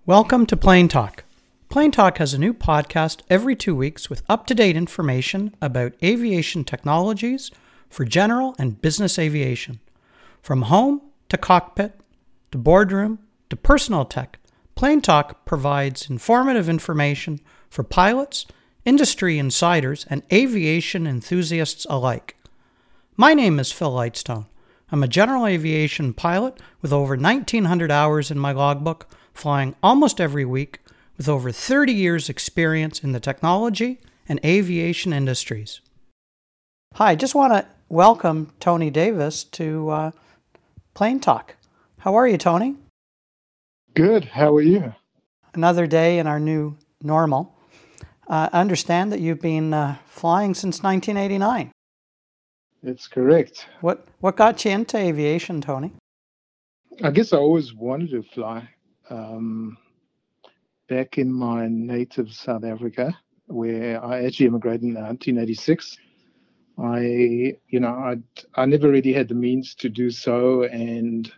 Welcome to Plane Talk. Plane Talk has a new podcast every 2 weeks with up-to-date information about aviation technologies for general and business aviation. From home to cockpit to boardroom to personal tech, Plane Talk provides informative information for pilots, industry insiders, and aviation enthusiasts alike. My name is Phil Lightstone. I'm a general aviation pilot with over 1,900 hours in my logbook, flying almost every week with over 30 years experience in the technology and aviation industries. Hi, I just want to welcome Tony Davis to Plane Talk. How are you, Tony? Good. How are you? Another day in our new normal. I understand that you've been flying since 1989. That's correct. What got you into aviation, Tony? I guess I always wanted to fly. Back in my native South Africa, where I actually immigrated in 1986, I never really had the means to do so, and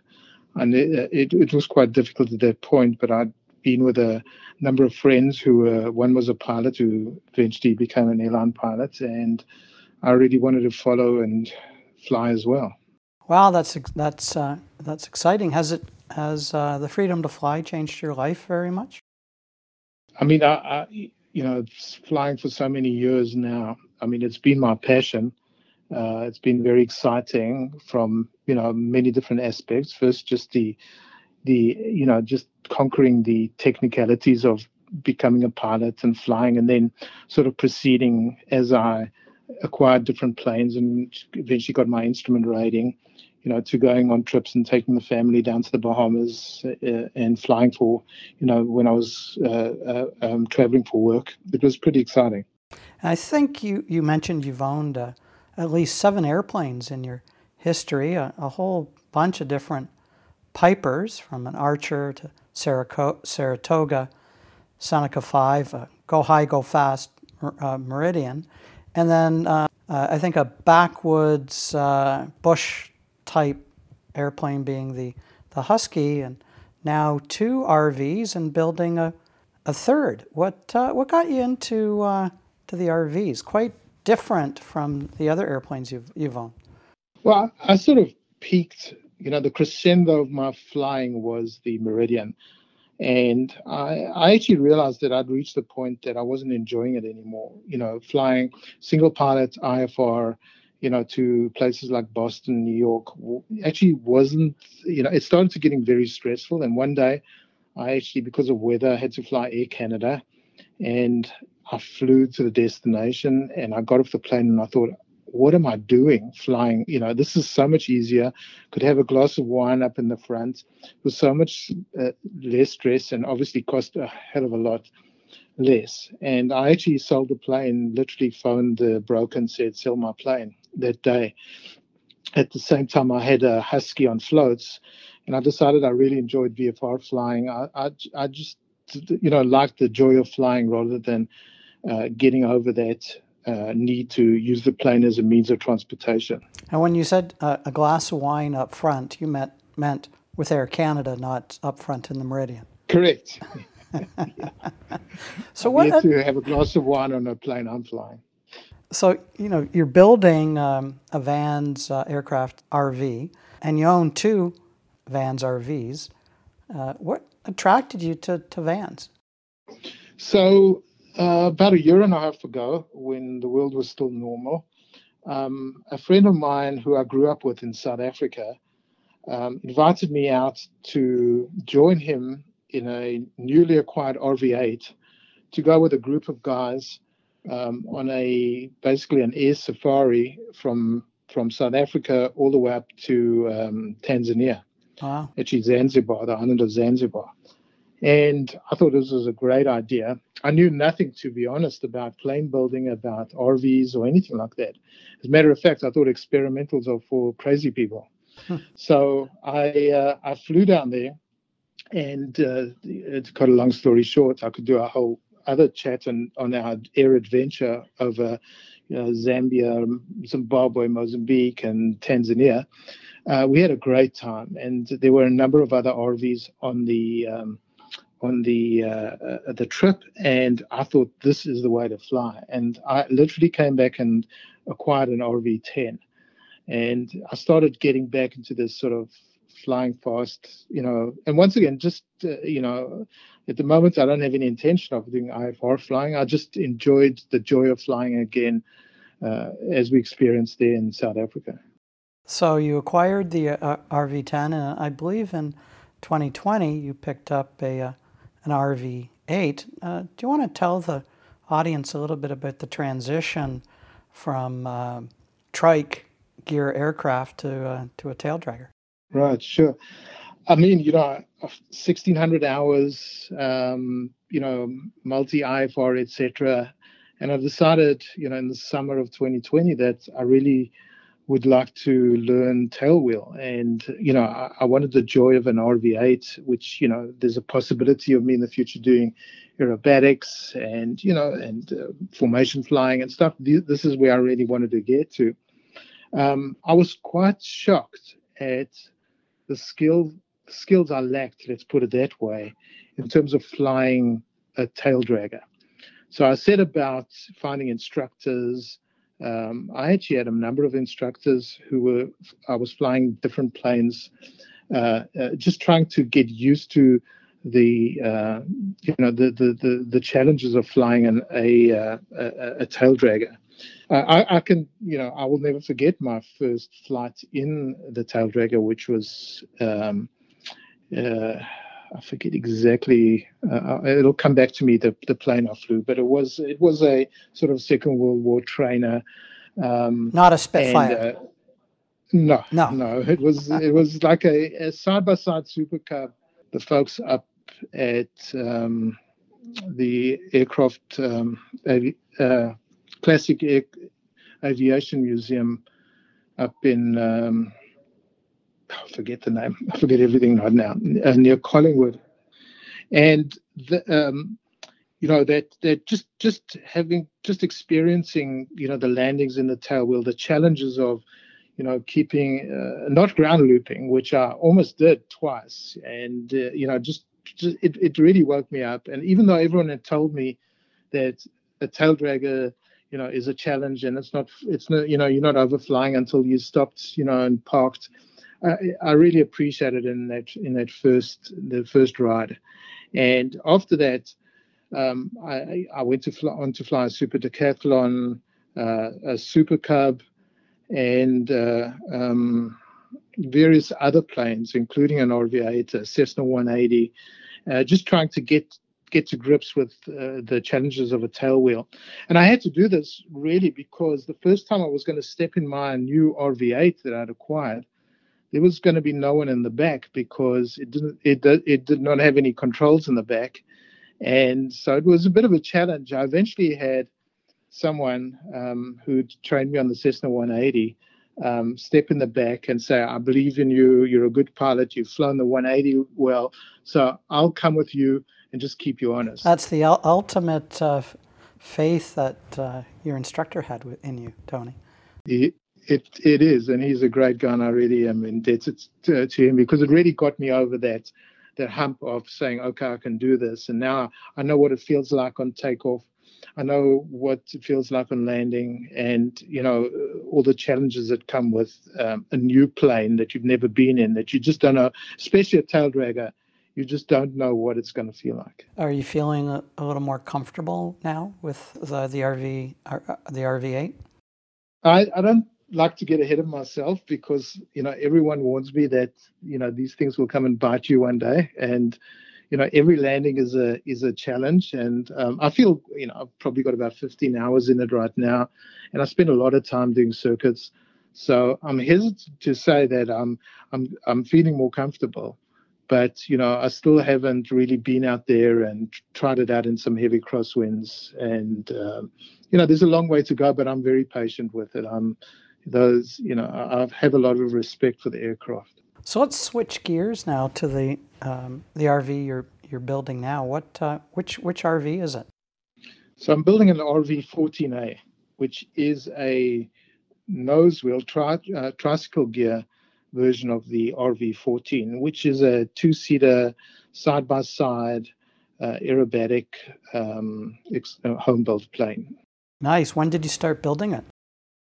it was quite difficult at that point. But I'd been with a number of friends one was a pilot who eventually became an airline pilot, and I really wanted to follow and fly as well. Wow, that's exciting. Has the freedom to fly changed your life very much? I mean, I flying for so many years now. I mean, it's been my passion. It's been very exciting from many different aspects. First, just just conquering the technicalities of becoming a pilot and flying, and then sort of proceeding as I acquired different planes and eventually got my instrument rating, to going on trips and taking the family down to the Bahamas and flying for, when I was traveling for work. It was pretty exciting. I think you mentioned you've owned at least 7 airplanes in your history, a whole bunch of different Pipers, from an Archer to Saratoga, Seneca 5, Go High, Go Fast, Meridian, and then I think a backwoods bush type airplane being the Husky, and now 2 RVs and building a third. What got you into to the RVs? Quite different from the other airplanes you've owned. Well, I sort of peaked. The crescendo of my flying was the Meridian. And I actually realized that I'd reached the point that I wasn't enjoying it anymore. Flying single pilot IFR, to places like Boston, New York, actually wasn't, it started to getting very stressful. And one day I actually, because of weather, had to fly Air Canada, and I flew to the destination and I got off the plane and I thought, what am I doing flying? This is so much easier. Could have a glass of wine up in the front with so much less stress, and obviously cost a hell of a lot less. And I actually sold the plane, literally phoned the broker and said, sell my plane that day. At the same time, I had a Husky on floats, and I decided I really enjoyed VFR flying. I just, liked the joy of flying rather than getting over that need to use the plane as a means of transportation. And when you said a glass of wine up front, you meant with Air Canada, not up front in the Meridian. Correct. So I had to have a glass of wine on a plane I'm flying. So, you're building a Vans aircraft RV, and you own 2 Vans RVs. What attracted you to Vans? So, about a year and a half ago, when the world was still normal, a friend of mine who I grew up with in South Africa invited me out to join him in a newly acquired RV8 to go with a group of guys on basically an air safari from South Africa all the way up to Tanzania. Wow. Actually Zanzibar, the island of Zanzibar. And I thought this was a great idea. I knew nothing, to be honest, about plane building, about RVs or anything like that. As a matter of fact, I thought experimentals are for crazy people. So I flew down there, and to cut a long story short, I could do a whole other chat on our air adventure over Zambia, Zimbabwe, Mozambique, and Tanzania. We had a great time, and there were a number of other RVs on the trip, and I thought this is the way to fly. And I literally came back and acquired an RV10, and I started getting back into this sort of flying fast, And once again, just at the moment, I don't have any intention of doing IFR flying. I just enjoyed the joy of flying again, as we experienced there in South Africa. So you acquired the RV10, and I believe in 2020 you picked up an RV8. Do you want to tell the audience a little bit about the transition from trike gear aircraft to a tail dragger? Right, sure. I mean, 1,600 hours, multi-IFR, etc. And I decided, in the summer of 2020 that I really would like to learn tailwheel. And, I wanted the joy of an RV8, which, there's a possibility of me in the future doing aerobatics and, formation flying and stuff. This is where I really wanted to get to. I was quite shocked at the skills I lacked, let's put it that way, in terms of flying a tail dragger. So I set about finding instructors. I actually had a number of instructors I was flying different planes, just trying to get used to the challenges of flying a tail dragger. I will never forget my first flight in the tail dragger, which was, I forget exactly. It'll come back to me, the plane I flew, but it was a sort of Second World War trainer. Not a Spitfire. And, no. It was like a side-by-side Super Cub. The folks up at the aircraft classic aviation museum up in I forget the name. I forget everything right now. Near Collingwood, and that just experiencing the landings in the tailwheel, the challenges of keeping not ground looping, which I almost did twice, and it really woke me up. And even though everyone had told me that a tail dragger is a challenge, and it's not you're not overflying until you stopped and parked. I really appreciated the first ride, and after that, I went to fly a Super Decathlon, a Super Cub, and various other planes, including an RV8, a Cessna 180, just trying to get to grips with the challenges of a tailwheel. And I had to do this really because the first time I was going to step in my new RV8 that I'd acquired, there was going to be no one in the back because it did not have any controls in the back. And so it was a bit of a challenge. I eventually had someone who trained me on the Cessna 180 step in the back and say, I believe in you. You're a good pilot. You've flown the 180 well. So I'll come with you and just keep you honest. That's the ultimate faith that your instructor had in you, Tony. It is, and he's a great guy, and I really am indebted to him because it really got me over that hump of saying, okay, I can do this. And now I know what it feels like on takeoff. I know what it feels like on landing, and all the challenges that come with a new plane that you've never been in, that you just don't know, especially a tail dragger. You just don't know what it's going to feel like. Are you feeling a little more comfortable now with the RV8? I don't like to get ahead of myself because everyone warns me that these things will come and bite you one day, and every landing is a challenge. And I feel I've probably got about 15 hours in it right now, and I spend a lot of time doing circuits. So I'm hesitant to say that I'm feeling more comfortable. But, I still haven't really been out there and tried it out in some heavy crosswinds. And, there's a long way to go, but I'm very patient with it. I have a lot of respect for the aircraft. So let's switch gears now to the RV you're building now. Which RV is it? So I'm building an RV14A, which is a nose wheel tricycle gear version of the RV14, which is a two-seater side-by-side aerobatic home-built plane. Nice. When did you start building it?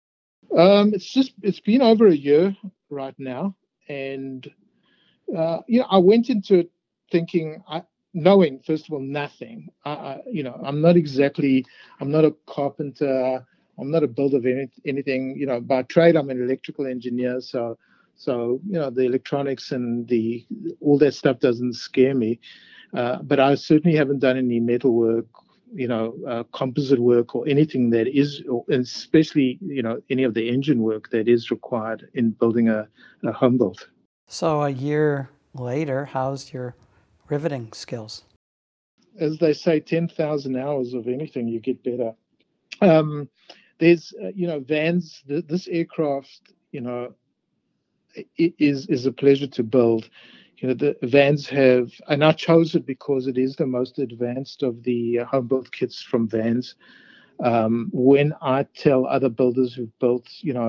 It's been over a year right now, and I went into it thinking, knowing first of all nothing. I'm not a carpenter. I'm not a builder of anything. By trade, I'm an electrical engineer. So the electronics and all that stuff doesn't scare me. But I certainly haven't done any metal work, composite work or anything that is, especially, any of the engine work that is required in building a home built. So a year later, how's your riveting skills? As they say, 10,000 hours of anything, you get better. There's, Vans, this aircraft, is a pleasure to build. The Vans have, and I chose it because it is the most advanced of the home built kits from Vans. When I tell other builders who've built,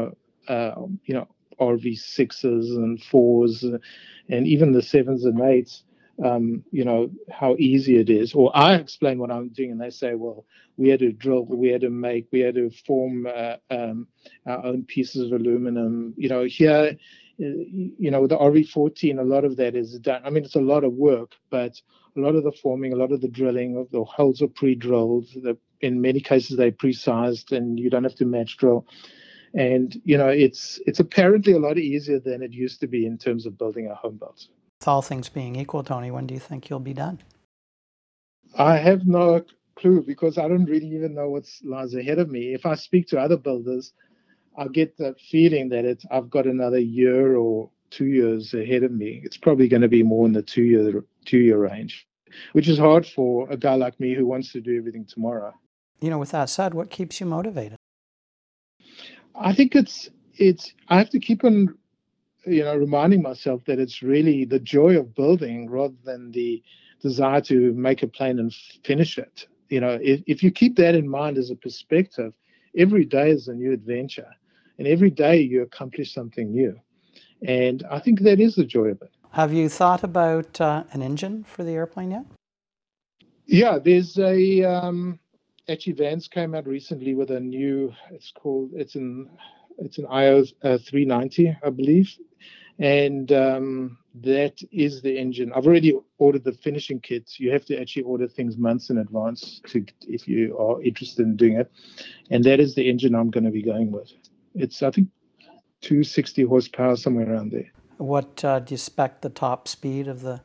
RV6s and 4s and even the 7s and 8s, how easy it is. Or I explain what I'm doing and they say, well, we had to drill, we had to form our own pieces of aluminum. Here, with the RV14, a lot of that is done. I mean, it's a lot of work, but a lot of the forming, a lot of the drilling, the holes are pre-drilled. In many cases, they're pre-sized and you don't have to match drill. And, it's apparently a lot easier than it used to be in terms of building a home built. With all things being equal, Tony, when do you think you'll be done? I have no clue because I don't really even know what lies ahead of me. If I speak to other builders, I get the feeling that I've got another year or 2 years ahead of me. It's probably going to be more in the two-year range, which is hard for a guy like me who wants to do everything tomorrow. With that said, what keeps you motivated? I think I have to keep on, reminding myself that it's really the joy of building rather than the desire to make a plane and finish it. If you keep that in mind as a perspective, every day is a new adventure and every day you accomplish something new. And I think that is the joy of it. Have you thought about an engine for the airplane yet? Yeah, there's actually Vans came out recently with a new, it's an IO 390, I believe. And that is the engine. I've already ordered the finishing kits. You have to actually order things months in advance if you are interested in doing it. And that is the engine I'm going to be going with. It's, I think, 260 horsepower, somewhere around there. What do you expect the top speed of the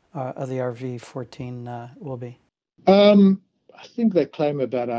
RV14 will be? I think they claim about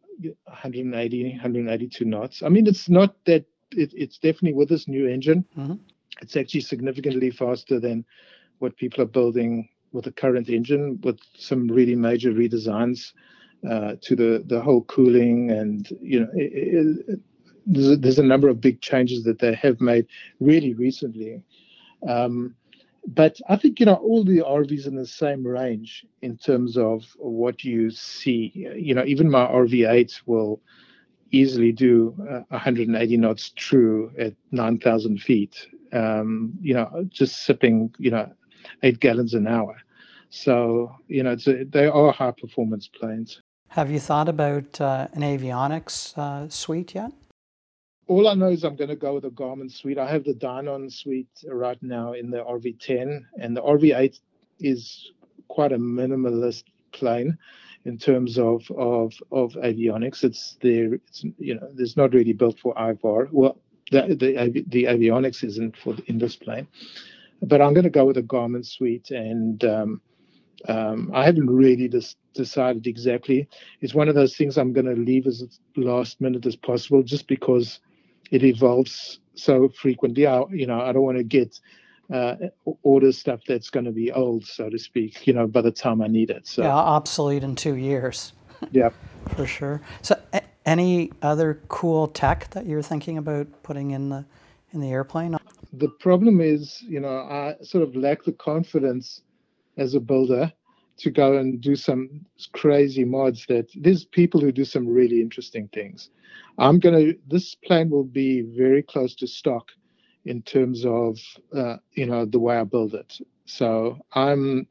182 knots. I mean, it's not that, it's definitely with this new engine. Mm-hmm. It's actually significantly faster than what people are building with the current engine, with some really major redesigns to the whole cooling. And, there's a number of big changes that they have made really recently. But I think, all the RVs in the same range in terms of what you see. Even my RV8 will easily do 180 knots true at 9,000 feet, just sipping, 8 gallons an hour. So, they are high performance planes. Have you thought about an avionics suite yet? All I know is I'm going to go with a Garmin suite. I have the Dynon suite right now in the RV10, and the RV8 is quite a minimalist plane in terms of avionics. It's there's not really built for IVAR. Well, the avionics isn't in this plane, but I'm going to go with a Garmin suite, and I haven't really decided exactly. It's one of those things I'm going to leave as last minute as possible, just because it evolves so frequently. I don't want to get order stuff that's going to be old, so to speak, by the time I need it. So yeah, obsolete in 2 years. Yeah, for sure. So any other cool tech that you're thinking about putting in the airplane? The problem is, I sort of lack the confidence as a builder to go and do some crazy mods. That there's people who do some really interesting things. This plane will be very close to stock in terms of, the way I build it. So I'm,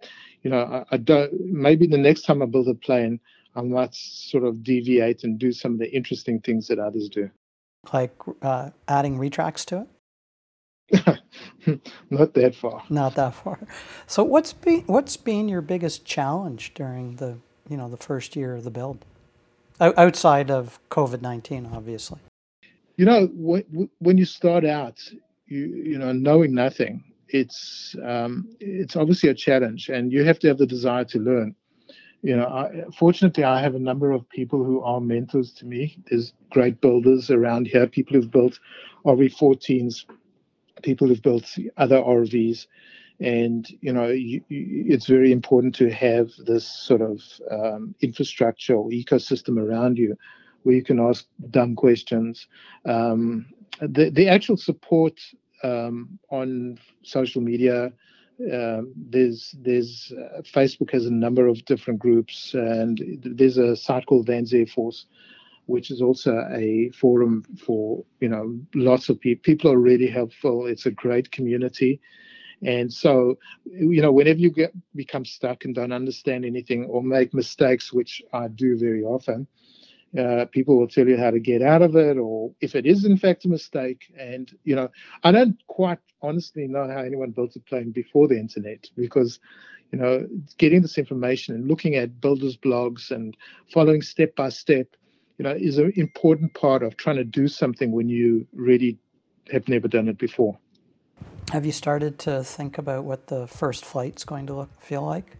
I don't. Maybe the next time I build a plane, I might sort of deviate and do some of the interesting things that others do. Like adding retracts to it? Not that far. Not that far. So what's been your biggest challenge during the first year of the build, outside of COVID-19, obviously? When you start out, knowing nothing, it's obviously a challenge, and you have to have the desire to learn. Fortunately, I have a number of people who are mentors to me. There's great builders around here, people who've built RV14s, people who've built other RVs, and it's very important to have this sort of infrastructure or ecosystem around you where you can ask dumb questions. The actual support on social media, there's Facebook has a number of different groups, and there's a site called Vans Air Force, which is also a forum for lots of people. People are really helpful. It's a great community. And so, whenever you become stuck and don't understand anything or make mistakes, which I do very often, people will tell you how to get out of it, or if it is in fact a mistake. And I don't quite honestly know how anyone built a plane before the internet, because getting this information and looking at builders' blogs and following step by step, is an important part of trying to do something when you really have never done it before. Have you started to think about what the first flight's going to feel like?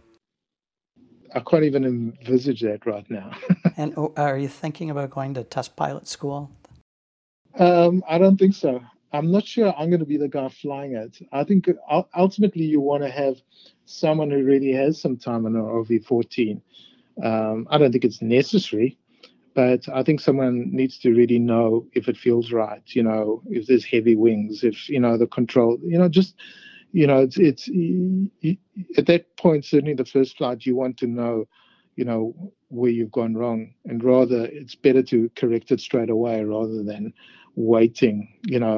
I can't even envisage that right now. And are you thinking about going to test pilot school? I don't think so. I'm not sure I'm going to be the guy flying it. I think ultimately you want to have someone who really has some time on an RV14. I don't think it's necessary, but I think someone needs to really know if it feels right, if there's heavy wings, if, the control, it's at that point, certainly the first flight, you want to know, where you've gone wrong, and rather it's better to correct it straight away rather than waiting,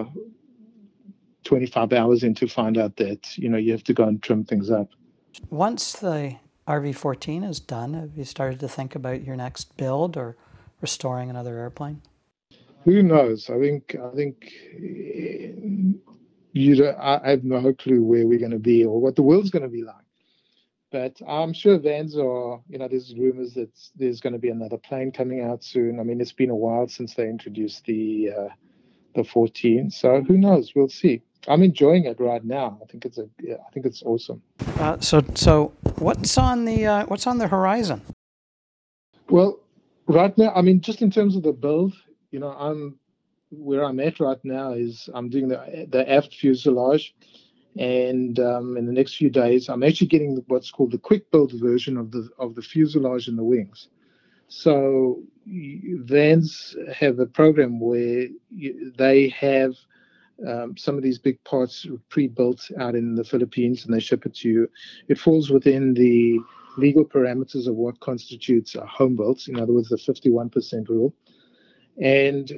25 hours in to find out that, you have to go and trim things up. Once the RV14 is done, have you started to think about your next build or restoring another airplane? Who knows? I think I have no clue where we're going to be or what the world's going to be like. But I'm sure Vans are, there's rumors that there's going to be another plane coming out soon. I mean, it's been a while since they introduced the 14, so who knows? We'll see. I'm enjoying it right now. I think it's awesome. So what's on the horizon? Well, right now, I mean, just in terms of the build, where I'm at right now is I'm doing the aft fuselage, and in the next few days, I'm actually getting what's called the quick build version of the fuselage and the wings. So Vans have a program where they have some of these big parts pre-built out in the Philippines, and they ship it to you. It falls within the legal parameters of what constitutes a home built, in other words, the 51% rule. And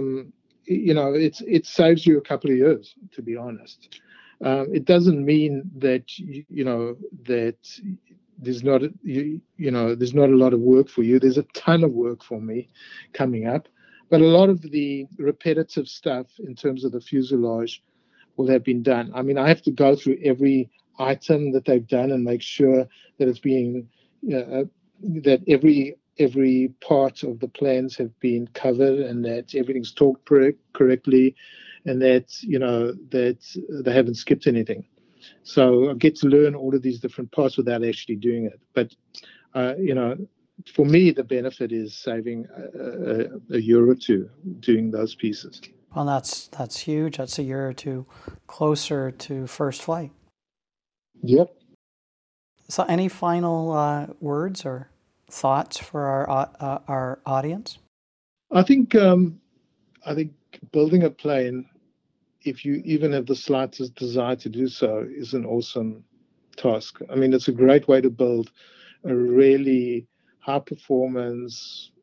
it saves you a couple of years, to be honest. It doesn't mean that that there's not there's not a lot of work for you. There's a ton of work for me coming up, but a lot of the repetitive stuff in terms of the fuselage will have been done. I mean, I have to go through every item that they've done and make sure that it's being that every part of the plans have been covered and that everything's talked correctly, and that that they haven't skipped anything. So I get to learn all of these different parts without actually doing it. But for me, the benefit is saving a year or two doing those pieces. Well, that's huge. That's a year or two closer to first flight. Yep. So, any final words or thoughts for our audience? I think building a plane, if you even have the slightest desire to do so, is an awesome task. I mean, it's a great way to build a really high performance,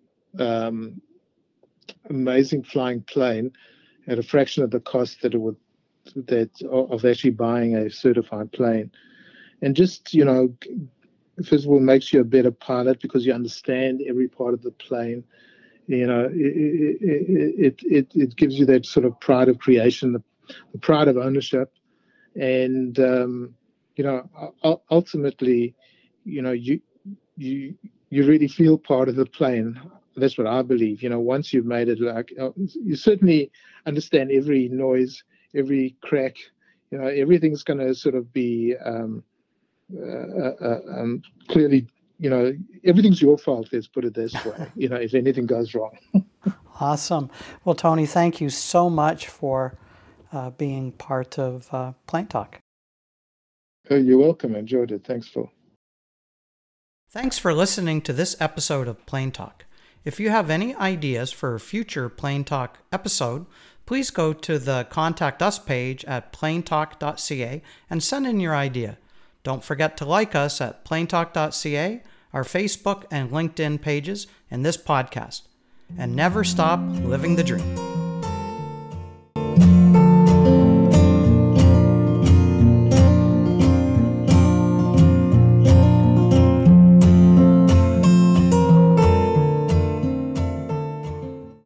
amazing flying plane at a fraction of the cost that it would of actually buying a certified plane. And just first of all, makes you a better pilot because you understand every part of the plane. It gives you that sort of pride of creation, the pride of ownership, and ultimately, you really feel part of the plane. That's what I believe. Once you've made it, like you certainly understand every noise, every crack. Everything's going to sort of be clearly. Everything's your fault. Let's put it this way. If anything goes wrong. Awesome. Well, Tony, thank you so much for being part of Plane Talk. Oh, you're welcome. I enjoyed it. Thanks, Phil. Thanks for listening to this episode of Plane Talk. If you have any ideas for a future Plane Talk episode, please go to the Contact Us page at planetalk.ca and send in your idea. Don't forget to like us at planetalk.ca, our Facebook and LinkedIn pages, and this podcast. And never stop living the dream.